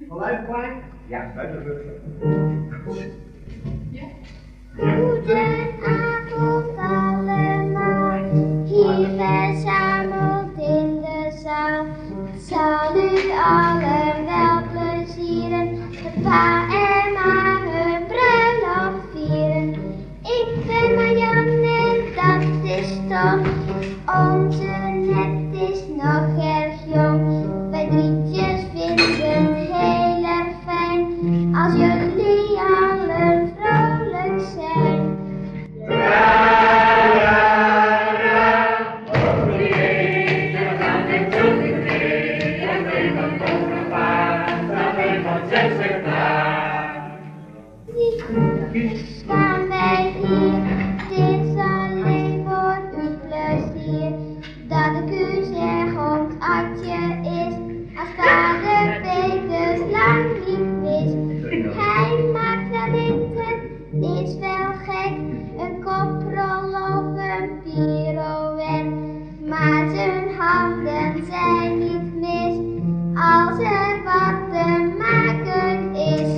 Geluid klaar? Ja, buiten de Goedenavond allemaal, hier verzameld in de zaal. Zal u allen wel plezieren, het pa en ma hun bruiloft vieren. Ik ben Marianne en dat is Tom, onze net is nog erg jong. Wij drietjes vinden het heel erg fijn, als jullie allen vrolijk zijn. Staan wij hier, dit is alleen voor uw plezier. Dat ik u zeg, ons Adje is, als vader Peters lang niet wist. Hij maakt wel linten, is wel gek, een koprol of een pirouette. Maar zijn handen zijn niet mis, als er wat te maken is.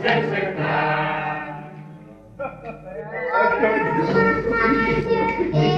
Maatje